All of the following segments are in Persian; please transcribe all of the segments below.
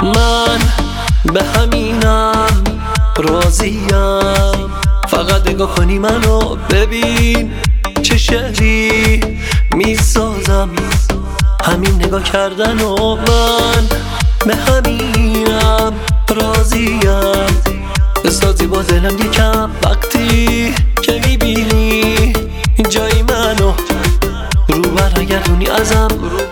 من به همینم راضیم، فقط نگاه کنی منو ببین چه شعری میسازم، همین نگاه کردن و من به همینم راضیم. بسازی با دلم یکم وقتی که میبینی جای منو، رو برنگردونی ازم،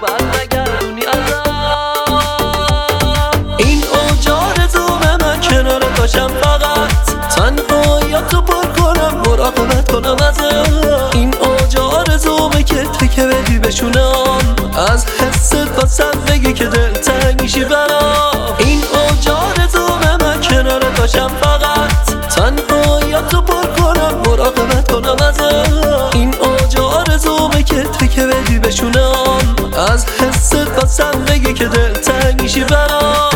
این اوجا رزومه من کنار باشم، فقط تنهاییاتو پر کنم، مراقبت کنم ازم. این اوجا رزومه که تکه بدی بشونم، از حست واسم بگی که دلتنگ میشی برام. این اوجا رزومه من کنار باشم، فقط تنهاییاتو پر کنم، مراقبت کنم ازم. این اوجا رزومه که تکه بدی بشونم، از حست واسم بگی که دلتنگ میشی برام.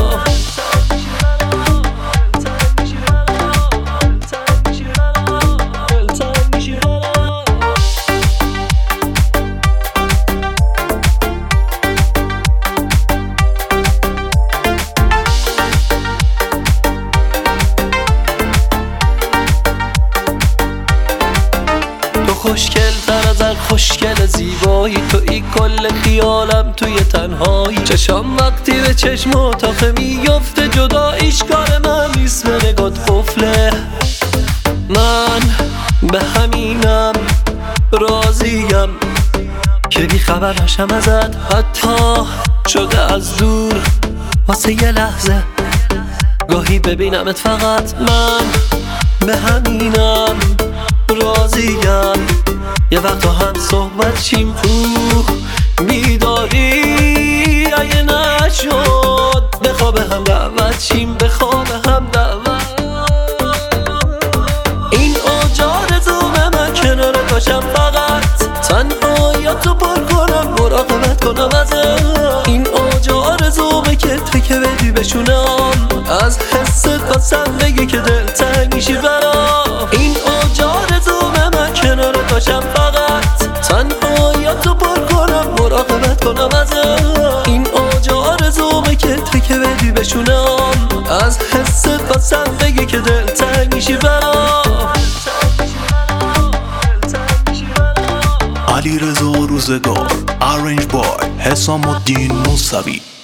تو خوشگل تر از هر خوشگل زیبایی، توی کل خیالم توی تنهایی. چشام وقتی به چشم اتاقه میفته، جداییش کار من نیست، به نگات قفله. من به همینم راضیم که بی خبر نشم ازت، حتی شده از دور واسه یه لحظه گاهی ببینمت. فقط من به همینم راضیم، یه وقتا هم صحبت چیم تو بیداری، اگه نشد به خواب هم دعوت چیم، به خواب هم دعوت. این اوجا رزومه من کنارت باشم، فقط تنهاییاتو پر کنم، مراقبت کنم ازم. این اوجا رزومه که تکه بدی بشونم، از حست واسم بگی که دلتنگ میشی برام. این اوجا رزومه من کنارت باشم، فقط تنهاییاتو پر کنم، مراقبت کنم ازم. این اوجا رزومه که تکه بدی بشونم، از حست واسم بگی که دلتنگ میشی برام. علیرضا روزگار، آرنج بای، حسام الدین موسوی.